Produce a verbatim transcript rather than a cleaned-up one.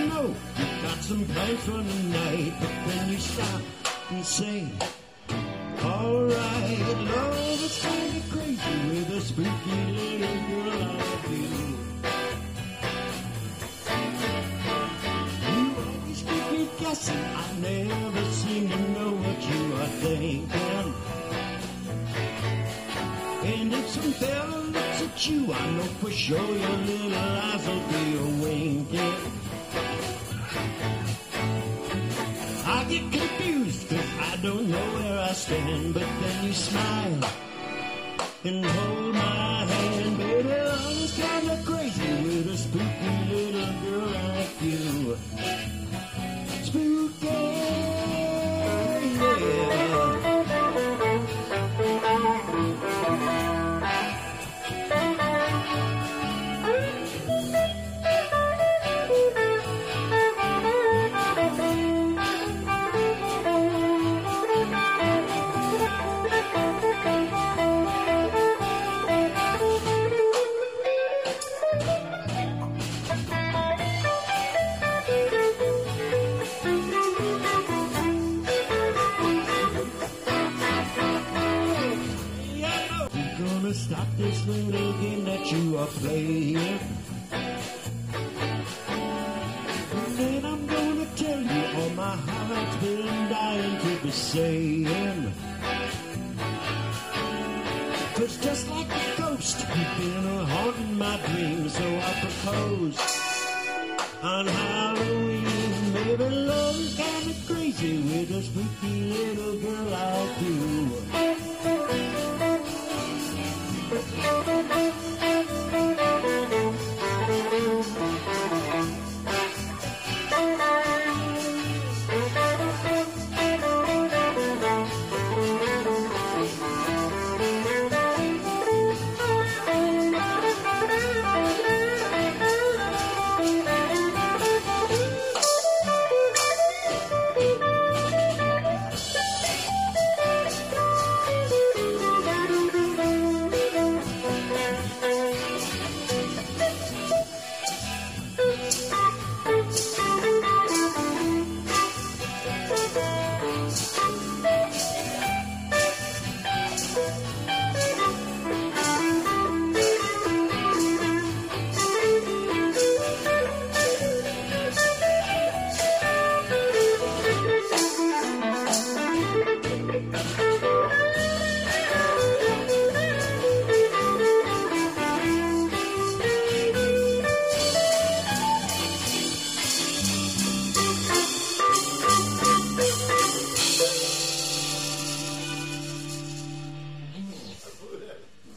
know you've got some plans for the night, but then you stop and say, alright, love is kind of crazy with a spooky little girl like you. You always keep me guessing, I never seem to know what you are thinking. And if some fella looks at you, I know for sure your little eyes will be a-winking. I get confused cause I don't know where I stand, but then you smile and hold my hand. Baby, I'm kinda crazy with a spooky little girl like you. Spooky, yeah. Stop this little game that you are playing, and then I'm gonna tell you all my heart's been dying to be saying. Cause just like a ghost, you've been a haunting my dreams, so I propose on Halloween. Maybe love is kinda crazy with a spooky little girl like you.